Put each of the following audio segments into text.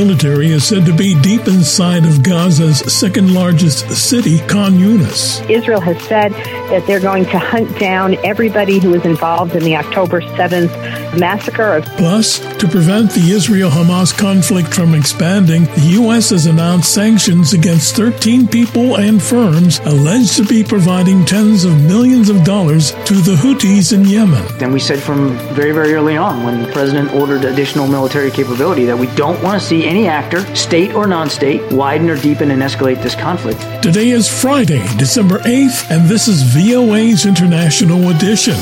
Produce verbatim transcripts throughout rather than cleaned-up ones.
military is said to be deep inside of Gaza's second-largest city, Khan Yunis. Israel has said that they're going to hunt down everybody who was involved in the October seventh massacre. Plus, to prevent the Israel-Hamas conflict from expanding, the U S has announced sanctions against thirteen people and firms alleged to be providing tens of millions of dollars to the Houthis in Yemen. And we said from very, very early on, when the president ordered additional military capability, that we don't want to see any actor, state or non-state, widen or deepen and escalate this conflict. Today is Friday, December eighth, and this is V O A's International Edition.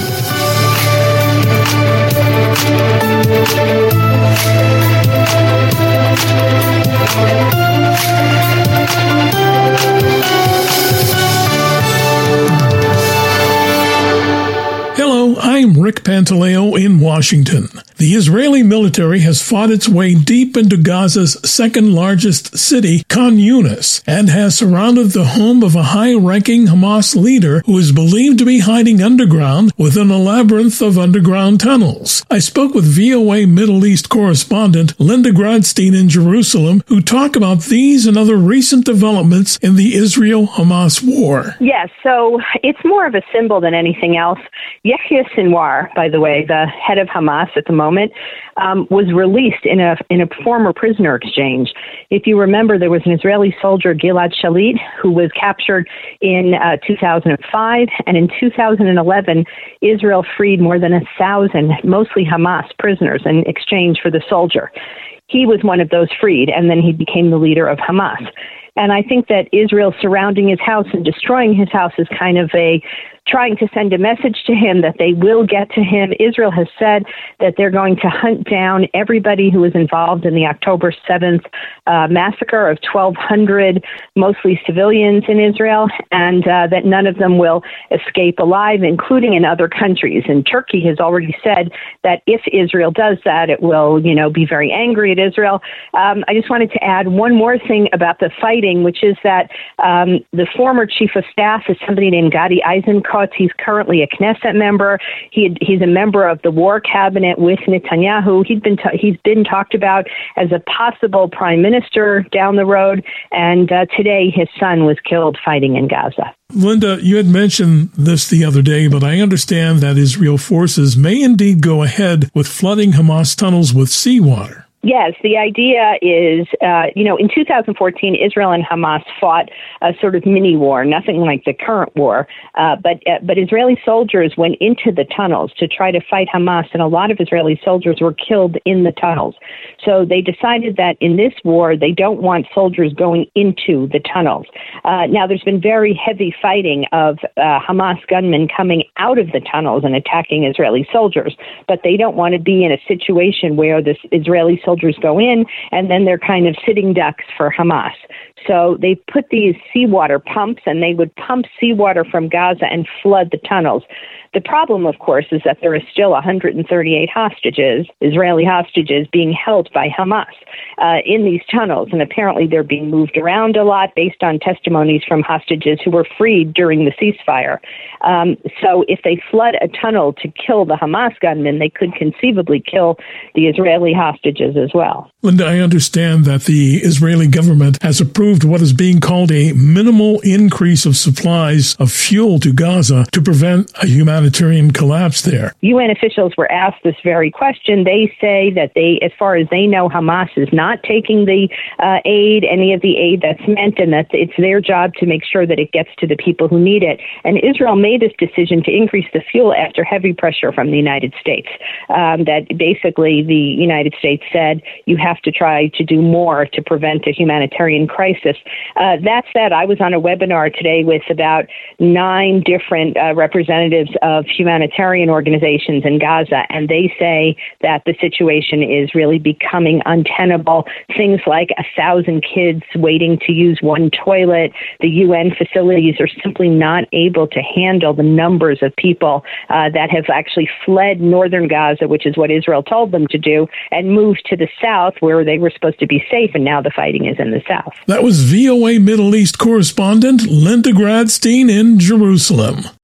Hello, I'm Rick Pantaleo in Washington. The Israeli military has fought its way deep into Gaza's second-largest city, Khan Yunis, and has surrounded the home of a high-ranking Hamas leader who is believed to be hiding underground within a labyrinth of underground tunnels. I spoke with V O A Middle East correspondent Linda Gradstein in Jerusalem, who talk about these and other recent developments in the Israel-Hamas war. Yes, so it's more of a symbol than anything else. Yahya Sinwar, by the way, the head of Hamas at the moment, um, was released in a in a former prisoner exchange. If you remember, there was an Israeli soldier, Gilad Shalit, who was captured in uh, two thousand five, and in two thousand eleven, Israel freed more than a thousand, mostly Hamas prisoners, in exchange for the soldier. He was one of those freed, and then he became the leader of Hamas. And I think that Israel surrounding his house and destroying his house is kind of a trying to send a message to him that they will get to him. Israel has said that they're going to hunt down everybody who was involved in the October seventh uh, massacre of twelve hundred, mostly civilians in Israel, and uh, that none of them will escape alive, including in other countries. And Turkey has already said that if Israel does that, it will, you know, be very angry at Israel. Um, I just wanted to add one more thing about the fighting, which is that um, the former chief of staff is somebody named Gadi Eisenkot. He's currently a Knesset member. He, he's a member of the war cabinet with Netanyahu. He'd been t- he's been talked about as a possible prime minister down the road. And uh, today his son was killed fighting in Gaza. Linda, you had mentioned this the other day, but I understand that Israel forces may indeed go ahead with flooding Hamas tunnels with seawater. Yes, the idea is, uh, you know, in two thousand fourteen, Israel and Hamas fought a sort of mini war, nothing like the current war. Uh, but uh, but Israeli soldiers went into the tunnels to try to fight Hamas, and a lot of Israeli soldiers were killed in the tunnels. So they decided that in this war, they don't want soldiers going into the tunnels. Uh, now, there's been very heavy fighting of uh, Hamas gunmen coming out of the tunnels and attacking Israeli soldiers, but they don't want to be in a situation where the Israeli soldiers Soldiers go in, and then they're kind of sitting ducks for Hamas. So they put these seawater pumps, and they would pump seawater from Gaza and flood the tunnels. The problem, of course, is that there are still one hundred thirty-eight hostages, Israeli hostages, being held by Hamas uh, in these tunnels. And apparently they're being moved around a lot based on testimonies from hostages who were freed during the ceasefire. Um, so if they flood a tunnel to kill the Hamas gunmen, they could conceivably kill the Israeli hostages as well. Linda, I understand that the Israeli government has approved what is being called a minimal increase of supplies of fuel to Gaza to prevent a humanitarian collapse there. U N officials were asked this very question. They say that they, as far as they know, Hamas is not taking the uh, aid, any of the aid that's meant, and that it's their job to make sure that it gets to the people who need it. And Israel made this decision to increase the fuel after heavy pressure from the United States. Um, that basically the United States said you have to try to do more to prevent a humanitarian crisis. Uh, that said, I was on a webinar today with about nine different uh, representatives of humanitarian organizations in Gaza, and they say that the situation is really becoming untenable. Things like a thousand kids waiting to use one toilet. The U N facilities are simply not able to handle the numbers of people uh, that have actually fled northern Gaza, which is what Israel told them to do, and moved to the south where they were supposed to be safe, and now the fighting is in the south. That was V O A Middle East correspondent Linda Gradstein in Jerusalem.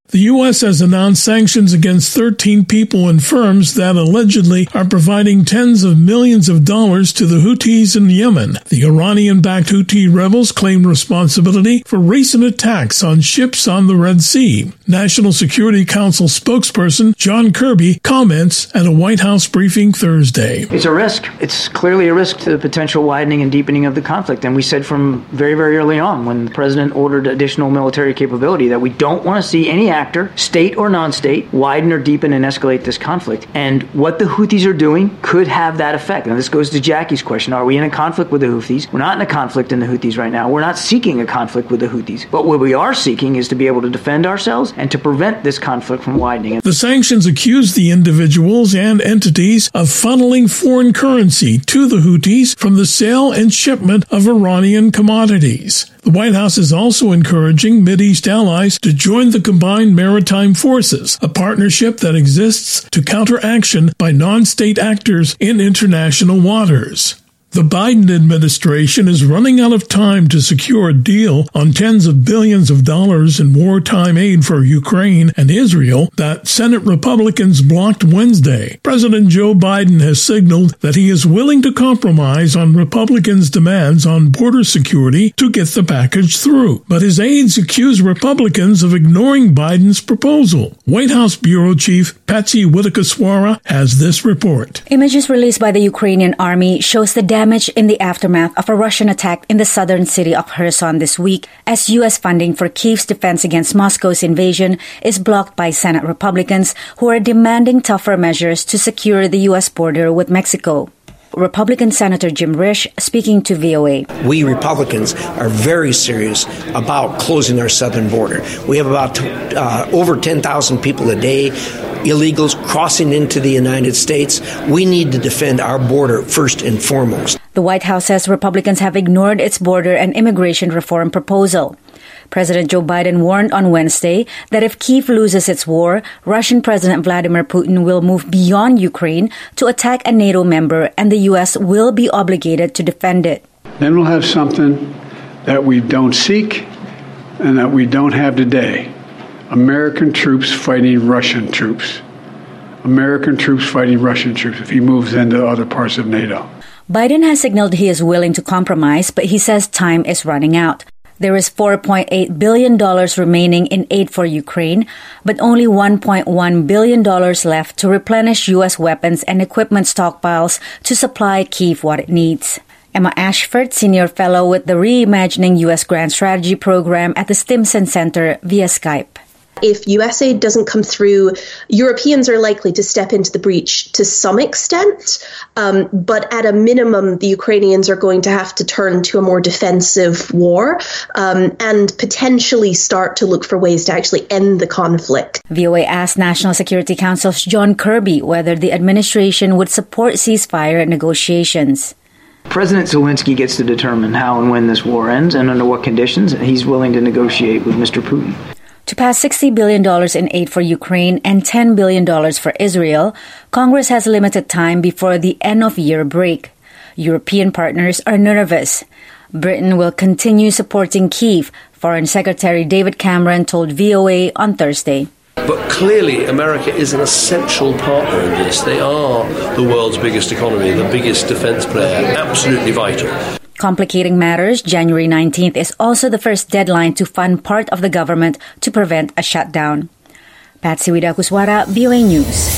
The U S has announced sanctions against thirteen people and firms that allegedly are providing tens of millions of dollars to the Houthis in Yemen. The Iranian-backed Houthi rebels claim responsibility for recent attacks on ships on the Red Sea. National Security Council spokesperson John Kirby comments at a White House briefing Thursday. It's a risk. It's clearly a risk to the potential widening and deepening of the conflict. And we said from very, very early on when the president ordered additional military capability that we don't want to see any actor, state or non-state, widen or deepen and escalate this conflict. And what the Houthis are doing could have that effect. And this goes to Jackie's question. Are we in a conflict with the Houthis? We're not in a conflict in the Houthis right now. We're not seeking a conflict with the Houthis. But what we are seeking is to be able to defend ourselves and to prevent this conflict from widening. The sanctions accuse the individuals and entities of funneling foreign currency to the Houthis from the sale and shipment of Iranian commodities. The White House is also encouraging Mideast allies to join the Combined Maritime Forces, a partnership that exists to counter action by non-state actors in international waters. The Biden administration is running out of time to secure a deal on tens of billions of dollars in wartime aid for Ukraine and Israel that Senate Republicans blocked Wednesday. President Joe Biden has signaled that he is willing to compromise on Republicans' demands on border security to get the package through. But his aides accuse Republicans of ignoring Biden's proposal. White House Bureau Chief Patsy Widakuswara has this report. Images released by the Ukrainian army shows the damage in the aftermath of a Russian attack in the southern city of Kherson this week, as U S funding for Kyiv's defense against Moscow's invasion is blocked by Senate Republicans who are demanding tougher measures to secure the U S border with Mexico. Republican Senator Jim Risch speaking to V O A. We Republicans are very serious about closing our southern border. We have about uh, over ten thousand people a day, illegals crossing into the United States. We need to defend our border first and foremost. The White House says Republicans have ignored its border and immigration reform proposal. President Joe Biden warned on Wednesday that if Kyiv loses its war, Russian President Vladimir Putin will move beyond Ukraine to attack a NATO member, and the U S will be obligated to defend it. Then we'll have something that we don't seek and that we don't have today. American troops fighting Russian troops. American troops fighting Russian troops if he moves into other parts of NATO. Biden has signaled he is willing to compromise, but he says time is running out. There is four point eight billion dollars remaining in aid for Ukraine, but only one point one billion dollars left to replenish U S weapons and equipment stockpiles to supply Kyiv what it needs. Emma Ashford, Senior Fellow with the Reimagining U S Grand Strategy Program at the Stimson Center via Skype. If U S aid doesn't come through, Europeans are likely to step into the breach to some extent. Um, but at a minimum, the Ukrainians are going to have to turn to a more defensive war um, and potentially start to look for ways to actually end the conflict. V O A asked National Security Council's John Kirby whether the administration would support ceasefire negotiations. President Zelensky gets to determine how and when this war ends and under what conditions he's willing to negotiate with Mister Putin. To pass sixty billion dollars in aid for Ukraine and ten billion dollars for Israel, Congress has limited time before the end-of-year break. European partners are nervous. Britain will continue supporting Kyiv, Foreign Secretary David Cameron told V O A on Thursday. But clearly, America is an essential partner in this. They are the world's biggest economy, the biggest defense player, absolutely vital. Complicating matters, January nineteenth is also the first deadline to fund part of the government to prevent a shutdown. Patsy Widakuswara, V O A News.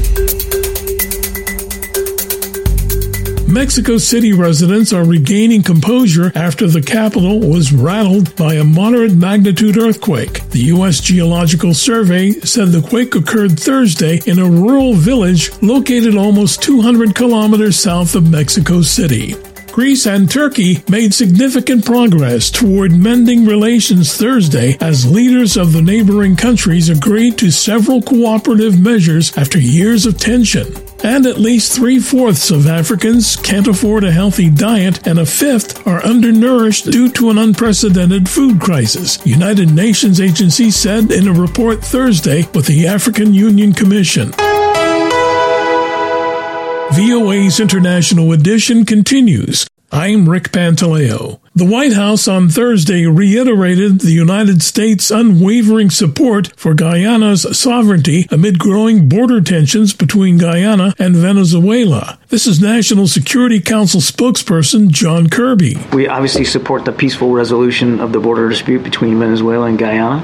Mexico City residents are regaining composure after the capital was rattled by a moderate magnitude earthquake. The U S Geological Survey said the quake occurred Thursday in a rural village located almost two hundred kilometers south of Mexico City. Greece and Turkey made significant progress toward mending relations Thursday as leaders of the neighboring countries agreed to several cooperative measures after years of tension. And at least three-fourths of Africans can't afford a healthy diet, and a fifth are undernourished due to an unprecedented food crisis, United Nations agency said in a report Thursday with the African Union Commission. V O A's International Edition continues. I'm Rick Pantaleo. The White House on Thursday reiterated the United States' unwavering support for Guyana's sovereignty amid growing border tensions between Guyana and Venezuela. This is National Security Council spokesperson John Kirby. We obviously support the peaceful resolution of the border dispute between Venezuela and Guyana,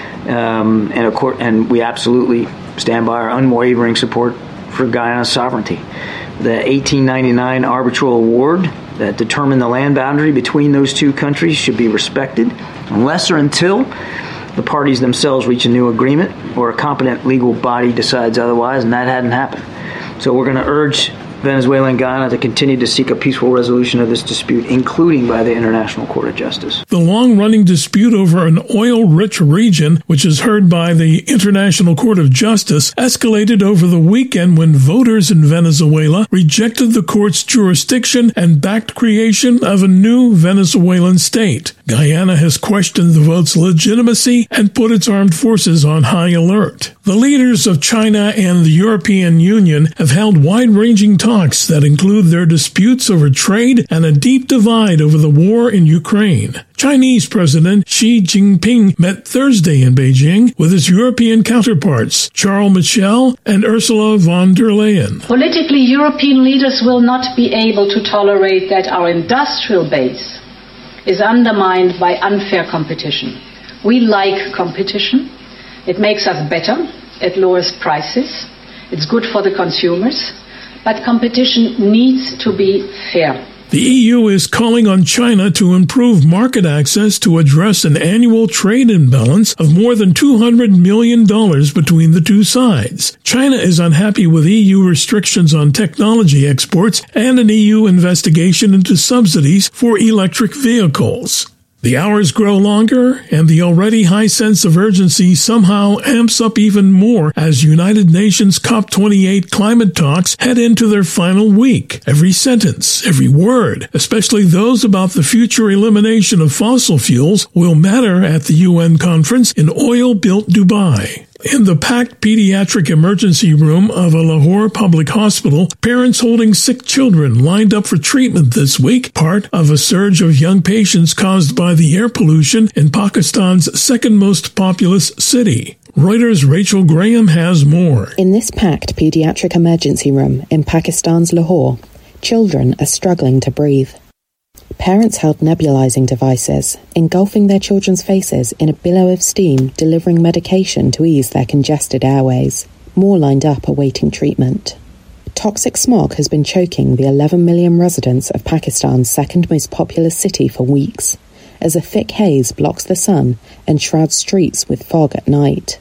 um, and, of course, and we absolutely stand by our unwavering support for Guyana's sovereignty. The eighteen ninety-nine arbitral award that determined the land boundary between those two countries should be respected unless or until the parties themselves reach a new agreement or a competent legal body decides otherwise, and that hadn't happened. So we're going to urge Venezuela and Guyana to continue to seek a peaceful resolution of this dispute, including by the International Court of Justice. The long-running dispute over an oil-rich region, which is heard by the International Court of Justice, escalated over the weekend when voters in Venezuela rejected the court's jurisdiction and backed creation of a new Venezuelan state. Guyana has questioned the vote's legitimacy and put its armed forces on high alert. The leaders of China and the European Union have held wide-ranging talks that include their disputes over trade and a deep divide over the war in Ukraine. Chinese President Xi Jinping met Thursday in Beijing with his European counterparts, Charles Michel and Ursula von der Leyen. Politically, European leaders will not be able to tolerate that our industrial base is undermined by unfair competition. We like competition. It makes us better. It lowers prices. It's good for the consumers. But competition needs to be fair. The E U is calling on China to improve market access to address an annual trade imbalance of more than two hundred million dollars between the two sides. China is unhappy with E U restrictions on technology exports and an E U investigation into subsidies for electric vehicles. The hours grow longer, and the already high sense of urgency somehow amps up even more as United Nations COP twenty-eight climate talks head into their final week. Every sentence, every word, especially those about the future elimination of fossil fuels, will matter at the U N conference in oil-built Dubai. In the packed pediatric emergency room of a Lahore public hospital, parents holding sick children lined up for treatment this week, part of a surge of young patients caused by the air pollution in Pakistan's second most populous city. Reuters' Rachel Graham has more. In this packed pediatric emergency room in Pakistan's Lahore, children are struggling to breathe. Parents held nebulizing devices, engulfing their children's faces in a billow of steam, delivering medication to ease their congested airways. More lined up awaiting treatment. Toxic smog has been choking the eleven million residents of Pakistan's second most populous city for weeks, as a thick haze blocks the sun and shrouds streets with fog at night.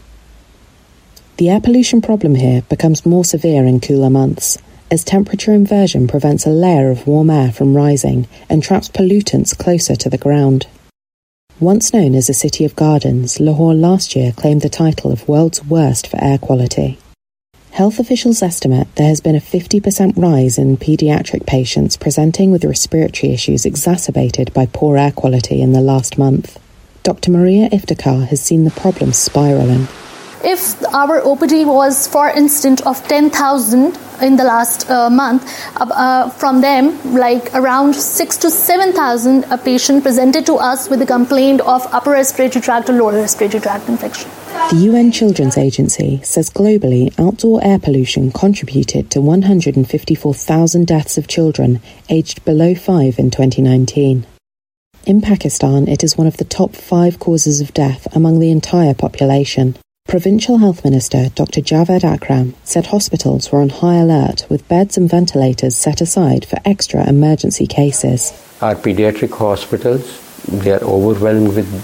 The air pollution problem here becomes more severe in cooler months, as temperature inversion prevents a layer of warm air from rising and traps pollutants closer to the ground. Once known as a city of gardens, Lahore last year claimed the title of world's worst for air quality. Health officials estimate there has been a fifty percent rise in paediatric patients presenting with respiratory issues exacerbated by poor air quality in the last month. Doctor Maria Iftikhar has seen the problem spiraling. If our O P D was, for instance, of ten thousand in the last uh, month, uh, uh, from them, like around six to seven thousand a patient presented to us with a complaint of upper respiratory tract or lower respiratory tract infection. The U N Children's Agency says globally outdoor air pollution contributed to one hundred fifty-four thousand deaths of children aged below five in twenty nineteen. In Pakistan, it is one of the top five causes of death among the entire population. Provincial Health Minister Doctor Javed Akram said hospitals were on high alert with beds and ventilators set aside for extra emergency cases. Our pediatric hospitals, they are overwhelmed with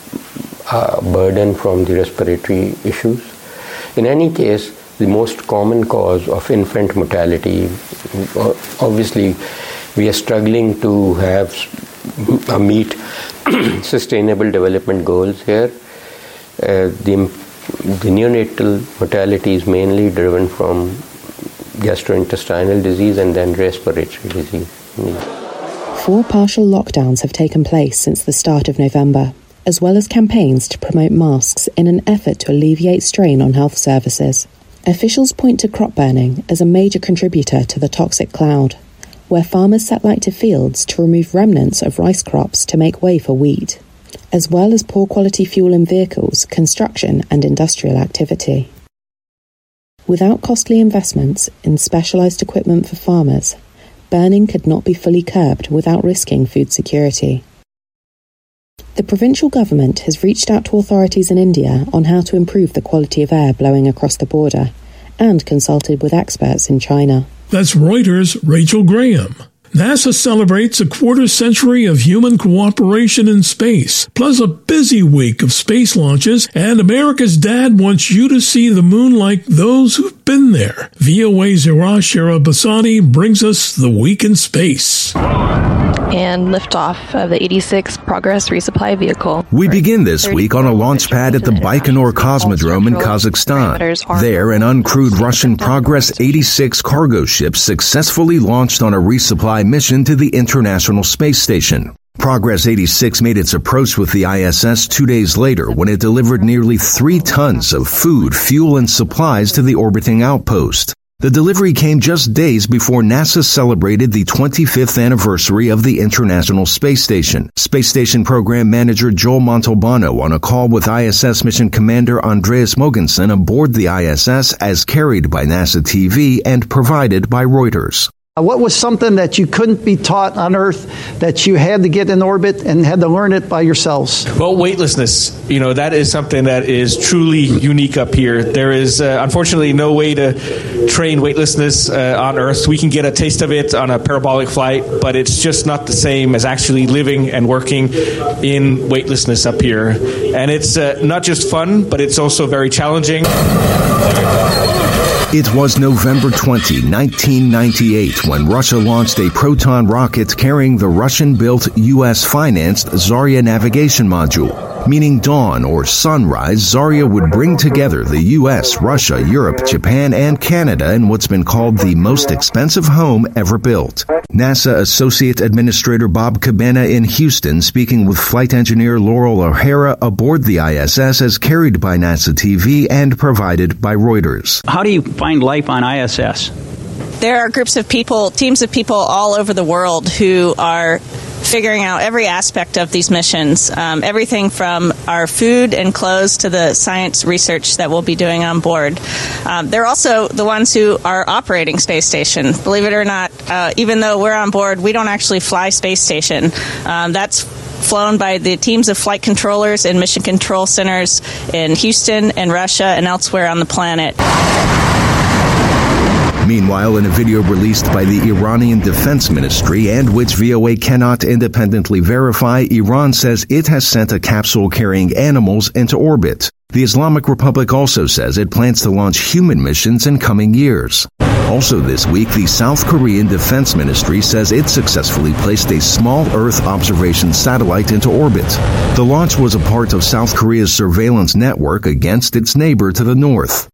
uh, burden from the respiratory issues. In any case, the most common cause of infant mortality, obviously we are struggling to have uh, meet sustainable development goals here. Uh, the The neonatal mortality is mainly driven from gastrointestinal disease and then respiratory disease. Four partial lockdowns have taken place since the start of November, as well as campaigns to promote masks in an effort to alleviate strain on health services. Officials point to crop burning as a major contributor to the toxic cloud. where farmers set light to fields to remove remnants of rice crops to make way for wheat, as well as poor quality fuel in vehicles, construction and industrial activity. Without costly investments in specialised equipment for farmers, burning could not be fully curbed without risking food security. The provincial government has reached out to authorities in India on how to improve the quality of air blowing across the border, and consulted with experts in China. That's Reuters' Rachel Graham. NASA celebrates a quarter century of human cooperation in space, plus a busy week of space launches, and America's Dad wants you to see the moon like those who've been there. V O A's Irash Arabasadi brings us the week in space. And liftoff of the eighty-six Progress resupply vehicle. We begin this week on a launch pad at the Baikonur Cosmodrome in Kazakhstan. There, an uncrewed Russian Progress eighty-six cargo ship successfully launched on a resupply mission to the International Space Station. Progress eighty-six made its approach with the I S S two days later when it delivered nearly three tons of food, fuel, and supplies to the orbiting outpost. The delivery came just days before NASA celebrated the twenty-fifth anniversary of the International Space Station. Space Station Program Manager Joel Montalbano on a call with I S S Mission Commander Andreas Mogensen aboard the I S S as carried by NASA T V and provided by Reuters. What was something that you couldn't be taught on Earth that you had to get in orbit and had to learn it by yourselves? Well, weightlessness. You know, that is something that is truly unique up here. There is, uh, unfortunately, no way to train weightlessness uh, on Earth. We can get a taste of it on a parabolic flight, but it's just not the same as actually living and working in weightlessness up here. And it's uh, not just fun, but it's also very challenging. It was November twentieth, nineteen ninety-eight, when Russia launched a Proton rocket carrying the Russian-built, U S-financed Zarya navigation module. Meaning dawn or sunrise, Zarya would bring together the U S, Russia, Europe, Japan, and Canada in what's been called the most expensive home ever built. NASA Associate Administrator Bob Cabana in Houston speaking with flight engineer Laurel O'Hara aboard the I S S as carried by NASA T V and provided by Reuters. How do you find life on I S S? There are groups of people, teams of people all over the world who are figuring out every aspect of these missions, um, everything from our food and clothes to the science research that we'll be doing on board. Um, they're also the ones who are operating Space Station. Believe it or not, uh, even though we're on board, we don't actually fly Space Station. Um, that's flown by the teams of flight controllers and mission control centers in Houston and Russia and elsewhere on the planet. Meanwhile, in a video released by the Iranian Defense Ministry and which V O A cannot independently verify, Iran says it has sent a capsule carrying animals into orbit. The Islamic Republic also says it plans to launch human missions in coming years. Also this week, the South Korean Defense Ministry says it successfully placed a small Earth observation satellite into orbit. The launch was a part of South Korea's surveillance network against its neighbor to the north.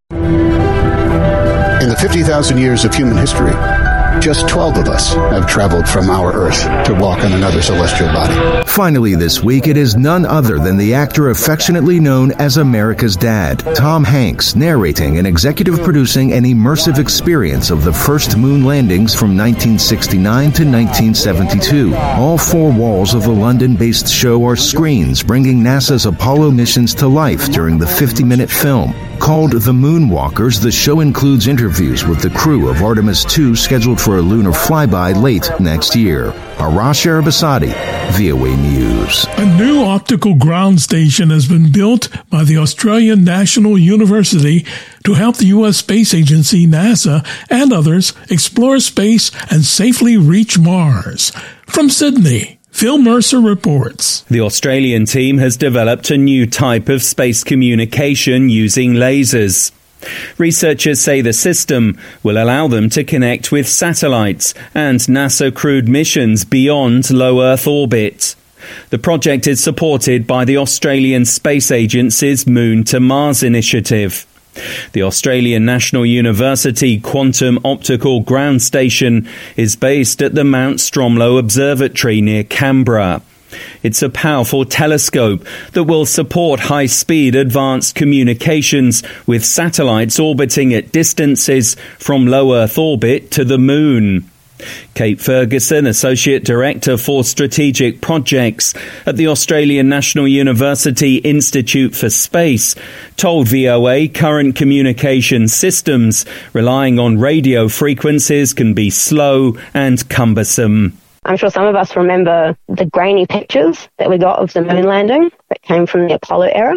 In the fifty thousand years of human history, just twelve of us have traveled from our Earth to walk on another celestial body. Finally this week, it is none other than the actor affectionately known as America's Dad, Tom Hanks, narrating and executive producing an immersive experience of the first moon landings from nineteen sixty-nine to nineteen seventy-two. All four walls of the London-based show are screens bringing NASA's Apollo missions to life during the fifty-minute film. Called The Moonwalkers, the show includes interviews with the crew of Artemis two scheduled for a lunar flyby late next year. Arash Arabasadi, V O A News. A new optical ground station has been built by the Australian National University to help the U S Space Agency, NASA, and others explore space and safely reach Mars. From Sydney, Phil Mercer reports. The Australian team has developed a new type of space communication using lasers. Researchers say the system will allow them to connect with satellites and NASA crewed missions beyond low Earth orbit. The project is supported by the Australian Space Agency's Moon to Mars initiative. The Australian National University Quantum Optical Ground Station is based at the Mount Stromlo Observatory near Canberra. It's a powerful telescope that will support high-speed advanced communications with satellites orbiting at distances from low Earth orbit to the Moon. Kate Ferguson, Associate Director for Strategic Projects at the Australian National University Institute for Space, told V O A current communication systems relying on radio frequencies can be slow and cumbersome. I'm sure some of us remember the grainy pictures that we got of the moon landing that came from the Apollo era.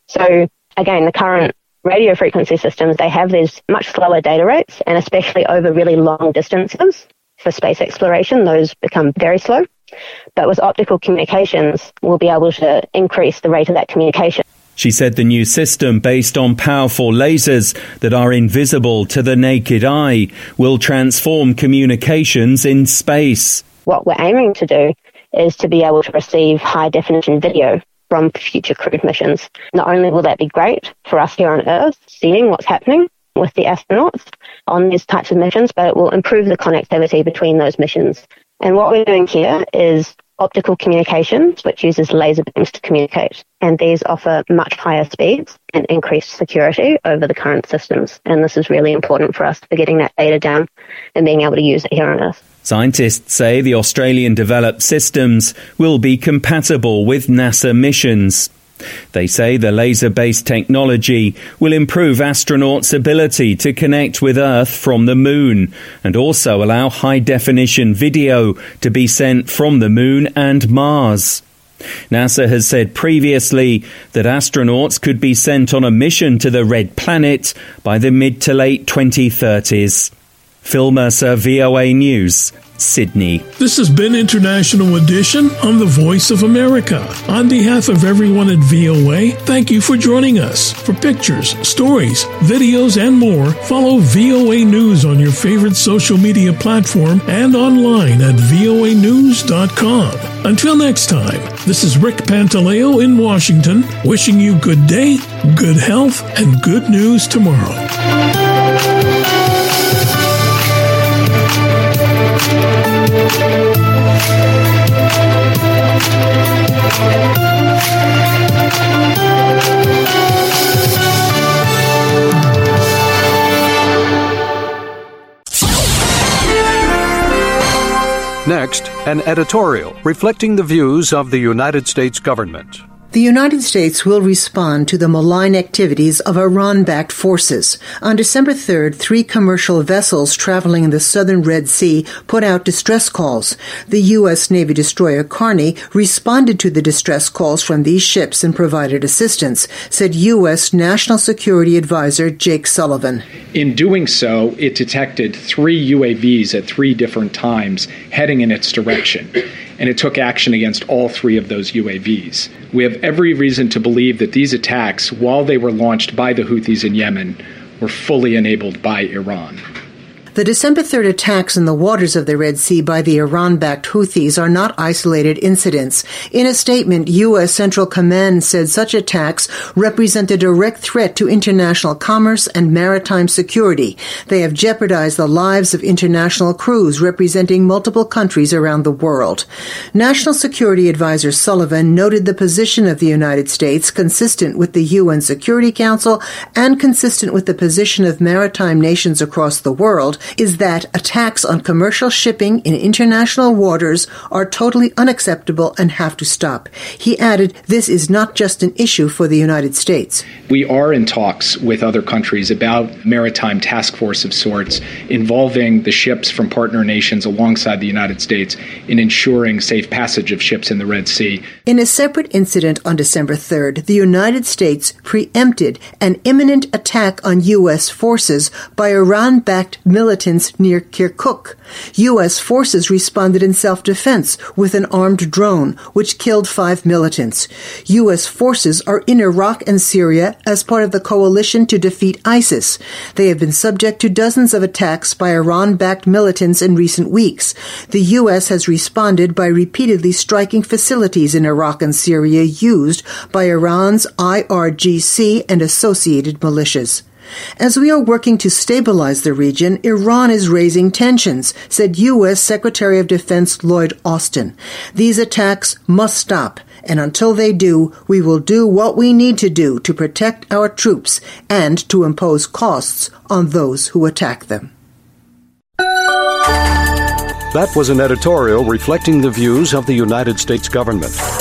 So again, the current radio frequency systems, they have these much slower data rates, and especially over really long distances for space exploration, those become very slow. But with optical communications, we'll be able to increase the rate of that communication. She said the new system, based on powerful lasers that are invisible to the naked eye, will transform communications in space. What we're aiming to do is to be able to receive high-definition video from future crewed missions. Not only will that be great for us here on Earth, seeing what's happening with the astronauts on these types of missions, but it will improve the connectivity between those missions. And what we're doing here is optical communications, which uses laser beams to communicate. And these offer much higher speeds and increased security over the current systems. And this is really important for us for getting that data down and being able to use it here on Earth. Scientists say the Australian-developed systems will be compatible with NASA missions. They say the laser-based technology will improve astronauts' ability to connect with Earth from the moon and also allow high-definition video to be sent from the moon and Mars. NASA has said previously that astronauts could be sent on a mission to the Red Planet by the mid to late twenty thirties. Phil Mercer, V O A News, Sydney. This has been International Edition on the Voice of America. On behalf of everyone at V O A, thank you for joining us. For pictures, stories, videos, and more, follow V O A News on your favorite social media platform and online at V O A news dot com. Until next time, this is Rick Pantaleo in Washington, wishing you good day, good health, and good news tomorrow. Next, an editorial reflecting the views of the United States government. The United States will respond to the malign activities of Iran-backed forces. On December third, three commercial vessels traveling in the southern Red Sea put out distress calls. The U S Navy destroyer Carney responded to the distress calls from these ships and provided assistance, said U S National Security Advisor Jake Sullivan. In doing so, it detected three U A Vs at three different times heading in its direction, and it took action against all three of those U A Vs. We have every reason to believe that these attacks, while they were launched by the Houthis in Yemen, were fully enabled by Iran. The December third attacks in the waters of the Red Sea by the Iran-backed Houthis are not isolated incidents. In a statement, U S Central Command said such attacks represent a direct threat to international commerce and maritime security. They have jeopardized the lives of international crews representing multiple countries around the world. National Security Advisor Sullivan noted the position of the United States consistent with the U N Security Council and consistent with the position of maritime nations across the world is that attacks on commercial shipping in international waters are totally unacceptable and have to stop. He added, this is not just an issue for the United States. We are in talks with other countries about maritime task force of sorts involving the ships from partner nations alongside the United States in ensuring safe passage of ships in the Red Sea. In a separate incident on December third, the United States preempted an imminent attack on U S forces by Iran-backed militants near Kirkuk. U S forces responded in self-defense with an armed drone, which killed five militants. U S forces are in Iraq and Syria as part of the coalition to defeat ISIS. They have been subject to dozens of attacks by Iran-backed militants in recent weeks. The U S has responded by repeatedly striking facilities in Iraq and Syria used by Iran's I R G C and associated militias. As we are working to stabilize the region, Iran is raising tensions, said U S Secretary of Defense Lloyd Austin. These attacks must stop, and until they do, we will do what we need to do to protect our troops and to impose costs on those who attack them. That was an editorial reflecting the views of the United States government.